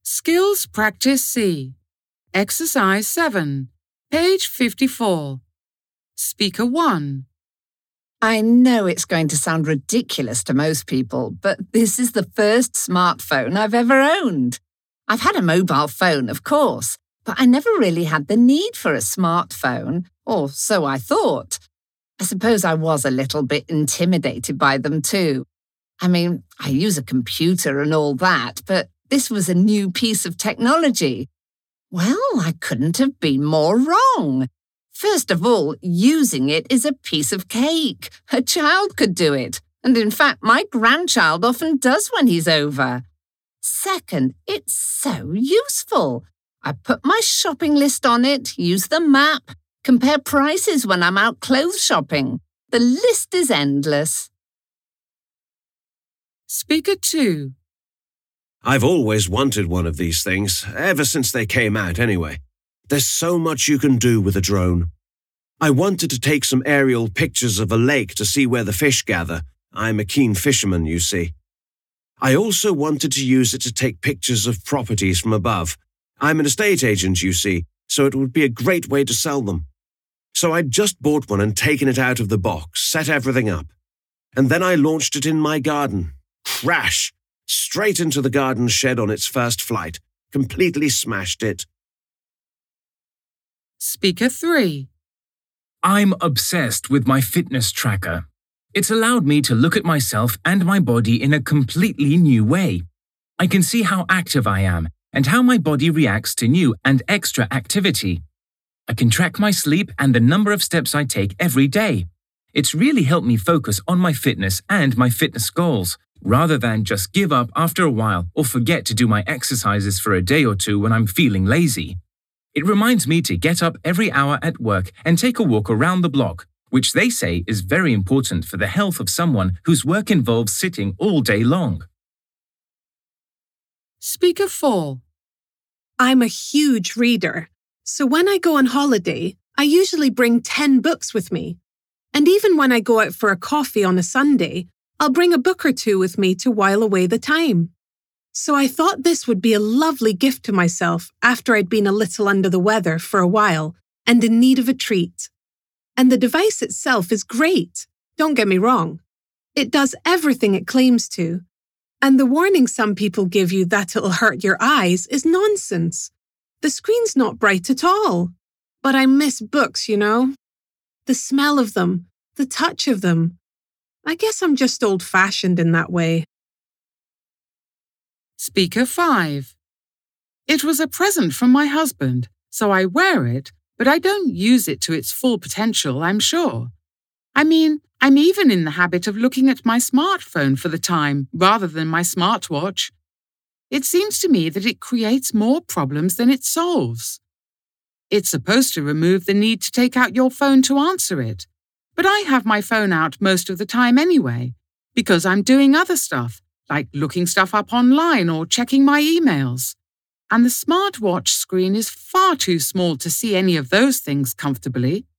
Skills Practice C. Exercise 7, page 54. Speaker 1. I know it's going to sound ridiculous to most people, but this is the first smartphone I've ever owned. I've had a mobile phone, of course, but I never really had the need for a smartphone, or so I thought. I suppose I was a little bit intimidated by them too. I mean, I use a computer and all that, but this was a new piece of technology. Well, I couldn't have been more wrong. First of all, using it is a piece of cake. A child could do it. And in fact, my grandchild often does when he's over. Second, it's so useful. I put my shopping list on it, use the map, compare prices when I'm out clothes shopping. The list is endless. Speaker 2. I've always wanted one of these things, ever since they came out anyway. There's so much you can do with a drone. I wanted to take some aerial pictures of a lake to see where the fish gather. I'm a keen fisherman, you see. I also wanted to use it to take pictures of properties from above. I'm an estate agent, you see, so it would be a great way to sell them. So I'd just bought one and taken it out of the box, set everything up. And then I launched it in my garden. Crash! Straight into the garden shed on its first flight. Completely smashed it. Speaker 3. I'm obsessed with my fitness tracker. It's allowed me to look at myself and my body in a completely new way. I can see how active I am and how my body reacts to new and extra activity. I can track my sleep and the number of steps I take every day. It's really helped me focus on my fitness and my fitness goals, rather than just give up after a while or forget to do my exercises for a day or two when I'm feeling lazy. It reminds me to get up every hour at work and take a walk around the block, which they say is very important for the health of someone whose work involves sitting all day long. Speaker 4. I'm a huge reader, so when I go on holiday, I usually bring 10 books with me. And even when I go out for a coffee on a Sunday, I'll bring a book or two with me to while away the time. So I thought this would be a lovely gift to myself after I'd been a little under the weather for a while and in need of a treat. And the device itself is great, don't get me wrong. It does everything it claims to. And the warning some people give you that it'll hurt your eyes is nonsense. The screen's not bright at all. But I miss books, you know. The smell of them, the touch of them. I guess I'm just old-fashioned in that way. Speaker 5. It was a present from my husband, so I wear it, but I don't use it to its full potential, I'm sure. I mean, I'm even in the habit of looking at my smartphone for the time rather than my smartwatch. It seems to me that it creates more problems than it solves. It's supposed to remove the need to take out your phone to answer it, but I have my phone out most of the time anyway, because I'm doing other stuff, like looking stuff up online or checking my emails. And the smartwatch screen is far too small to see any of those things comfortably.